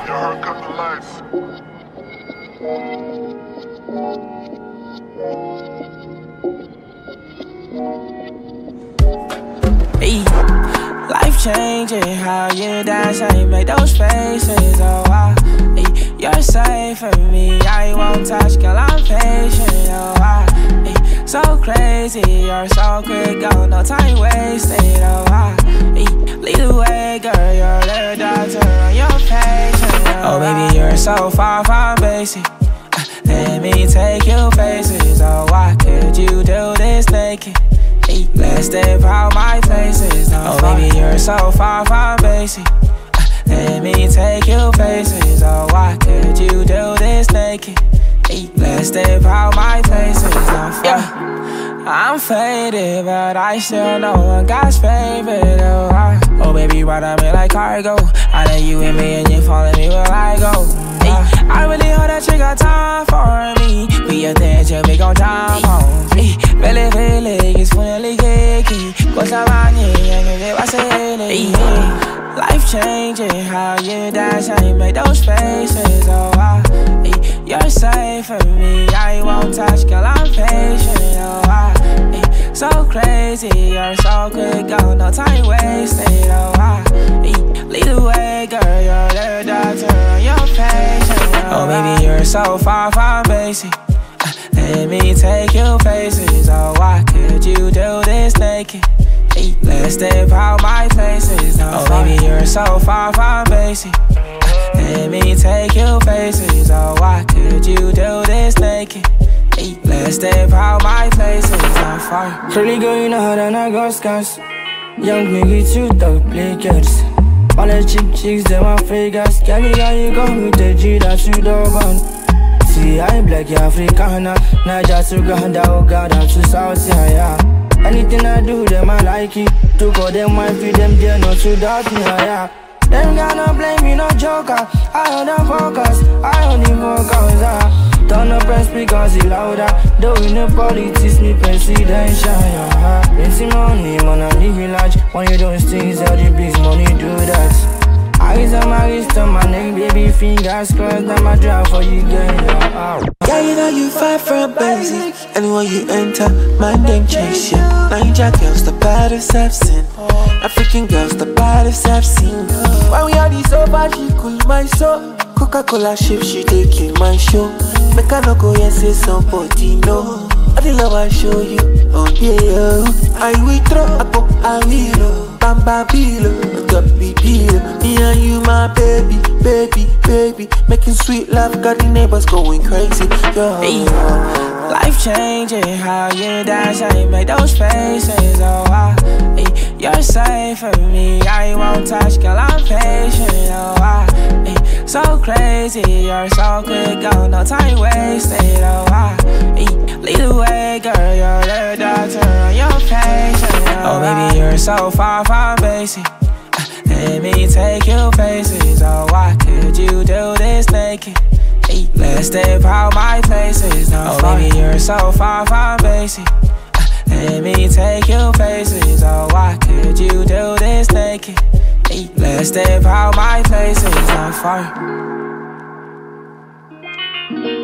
heart come to life. Hey, life changing, how you dance, how you make those faces. Oh, wow. Hey, you're safe for me, I won't touch, girl, I'm patient. Oh, wow. Hey, so crazy, you're so quick, go, no time wasted. Oh, wow. Hey, lead the way, girl, you're the doctor, and you're patient. Oh, baby, you're so far from basic. Let me take you places. Oh, why could you do this naked? Hey, let's step out my places. Oh, baby, you're so far from basic. Let me take you places. Oh, why could you do this naked? Hey, let's step out my places. Yeah, I'm faded, but I still know I'm God's favorite. Oh, baby, ride on me like cargo. I know you and me and you following me where I go. I really hope that you got time for me. Be a thing till we gon' jump on me. Really, really, it's finally kiki. Cause I'm on you, and you live, I say, life changing, how you dance, how you make those faces. Oh, wow. You're safe for me, I won't touch, girl, I'm patient. Oh, wow. So crazy, you're so quick, go, no time wasted. Oh, wow. Lead the way, girl, you're the doctor, and you're patient. Oh, baby, you're so far from basic. Let me take you places. Oh, why could you do this naked? Hey, let's step out my places. Oh, baby, you're so far from basic. Let me take you places. Oh, why could you do this naked? Hey, let's step out my places. I'm far. Really going hard and I got scars. Young nigga too dog play girls. All the chicks, them are figures. Candy guy, you got me the G that you don't want. See, I'm black, Africana. Not just Uganda, Uganda to South, yeah. Anything I do, them I like it. To go them, I feel them, they're not to doubt me, yeah. Them gonna blame me, no joker. I on the focus, I on the focus, yeah. Turn up and speak cause it louder. Doing the politics, me presidential, yeah. Plenty money, man, I live large. When you don't things, all the big money do that. Eyes on my wrist, on my neck, baby, fingers crossed. Now my drive for you, girl. Yeah, you know you far from basic. Anywhere you enter, man, them chase you. Niger girls, the baddest I've seen. African girls, the baddest I've seen. When we are this over, she cool my soul. Coca-Cola ship, she taking my show. Make I no go and say somebody no. I the love I show you, oh yeah. I will throw up, I will. Bamba bilo, got me bilo. Me and you, my baby, baby, baby. Making sweet love, got the neighbors going crazy, yo. Hey, life changing, how you dance, how you make those faces. Oh, wow. Hey, you're safe for me, I won't touch, girl, I'm patient. Oh, wow. Hey, so crazy, you're so quick, go, no time wasted. Oh, wow. Hey, lead the way, girl, you're the doctor, and you're patient. Oh, baby, you're so far from basic. Let me take you places. Oh, why could you do this naked? Hey, let's step out my places. Oh, baby, you're so far from basic. Let me take you places. Oh, why could you do this naked? Hey, let's step out my places. I'm far.